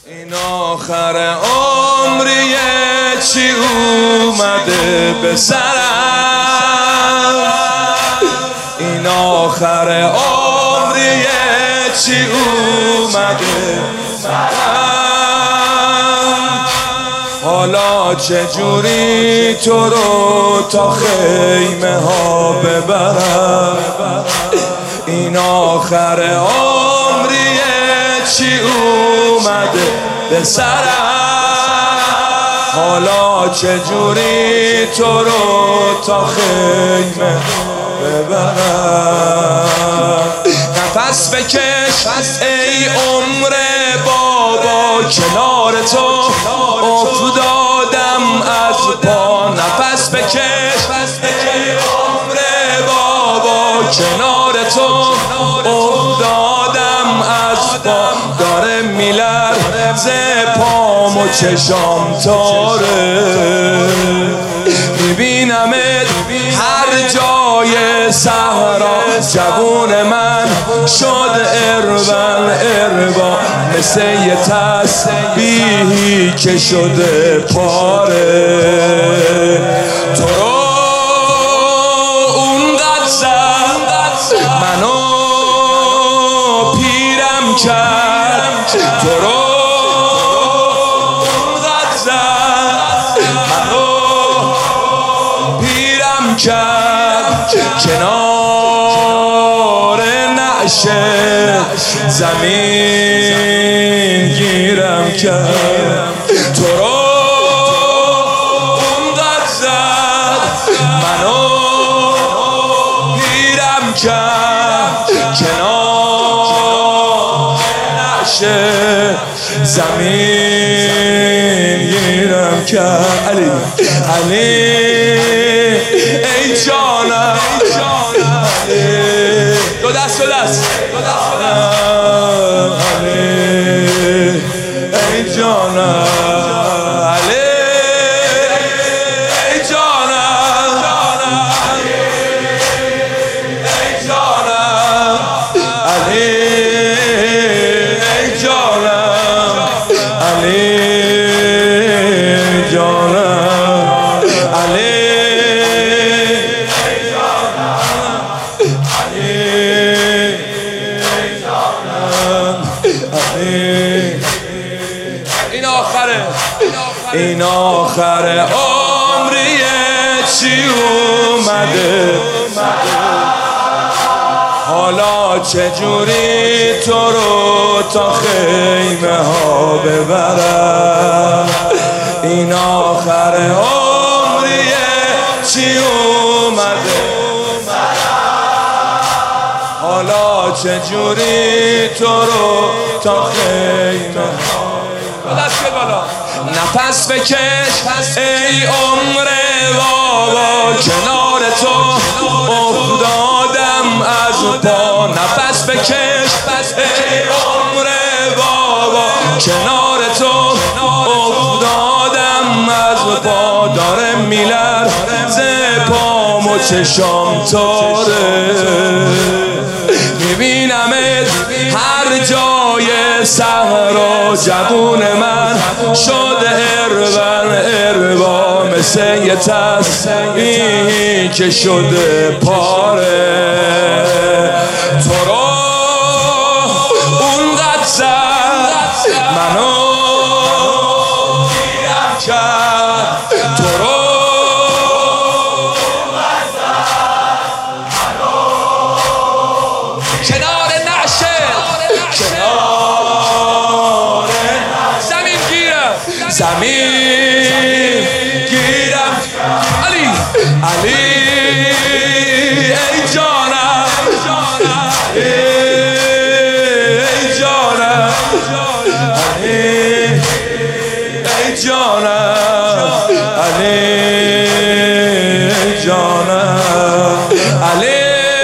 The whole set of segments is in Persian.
این آخر عمریه چی اومده به سرم، این آخر عمریه چی اومده سرم. حالا چجوری تو رو تا خیمه ها ببرم، این آخر عمریه چی اومده به سرم. حالا چجوری تو رو تا خیمه ببرم. نفس بکش ای عمر بابا، کنار تو افتادم از پا. نفس بکش ای عمر بابا، کنار تو افتادم از پا. داره میلرزه پام و چشام تاره، میبینمت هر جای صحرا. جوون من شد اربن اربا، مثل یه تسبیحی که شده پاره. تو رو اونقدر زد منو پیرم کرد، تو رو اونقدر زد منو پیرم کرد. کنار نعشه زمین گیرم کرد، تو رو اونقدر زد منو پیرم کرد. کنار نعشه زمین گیرم کرد. علی علی ای جانم، دو دست علی ای جانم، علی ای جانم، ای جانم، علی ای جانم، علی جانم، علی این آخر عمریه چی اومده. حالا چجوری تو رو تا خیمه ها ببرم، این آخر عمریه چی اومده. حالا چجوری تو رو تا خیمه ها. دست بالا. نفس بکش ای عمر بابا، کنار تو افتادم از پا. نفس بکش ای عمر بابا، کنار تو افتادم از پا. داره میلرزه پام و چشام تاره، میبینمت هر جای صحرا. جوون من شد اربن اربا، مثل یه تسبیحی که شده پاره. تو رو اونقدر زد منو پیرم کرد، تو رو کنار نعشه زمین گیرم. علی علی ای جانم، ای جانم، علی ای جانم، علی ای جانم، علی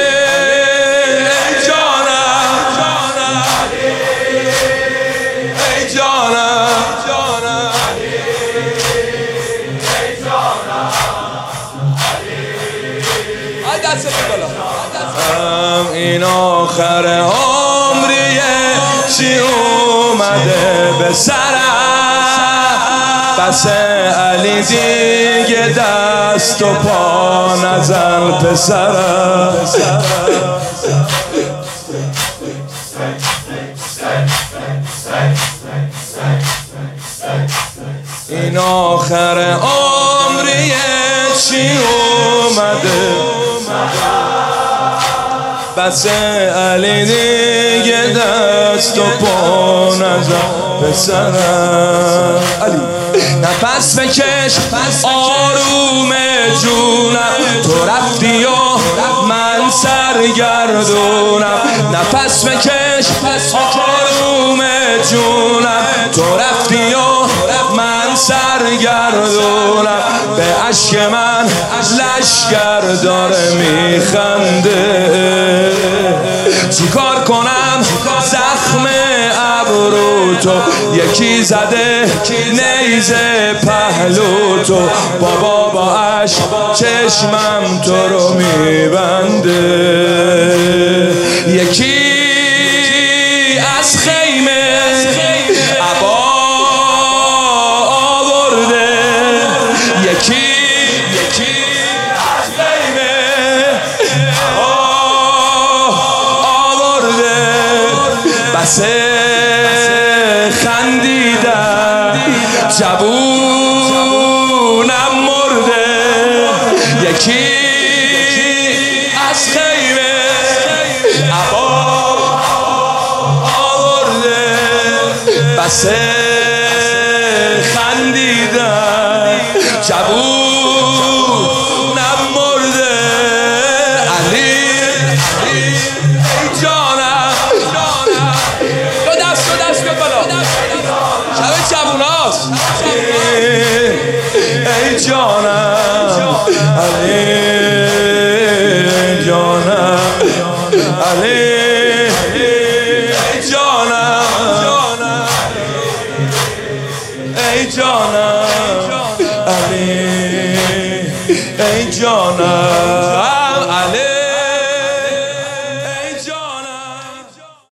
این آخر عمریه چی اومده به سرم. بس علی دیگه دست و پا نزن پسرم. این آخر عمریه چی اومده، بس علی دیگه دست و پا نزن پسرم. علی نفس بکش آروم جونم، تو رفتی و من سرگردونم. نفس بکش آروم جونم، تو رفتی و من سرگردونم. به عشق من لشکر داره میخنده، چیکار کنم زخم ابرو تو، یکی زده نیزه پهلو تو. بابا با عشق چشمم تو رو میبنده، یکی از خیمه عبا آورده، یکی از خیمه آورده. بس خندیدن جوونم مرده، یکی از خیمه عبا آورده. بس خندیدن جوونم مرده. علی ای جانم، دو دست بیاد بالا، شب جووناست. ای جانم علی، جانم علی، ای جانم، ای جانم علی، ای جانم.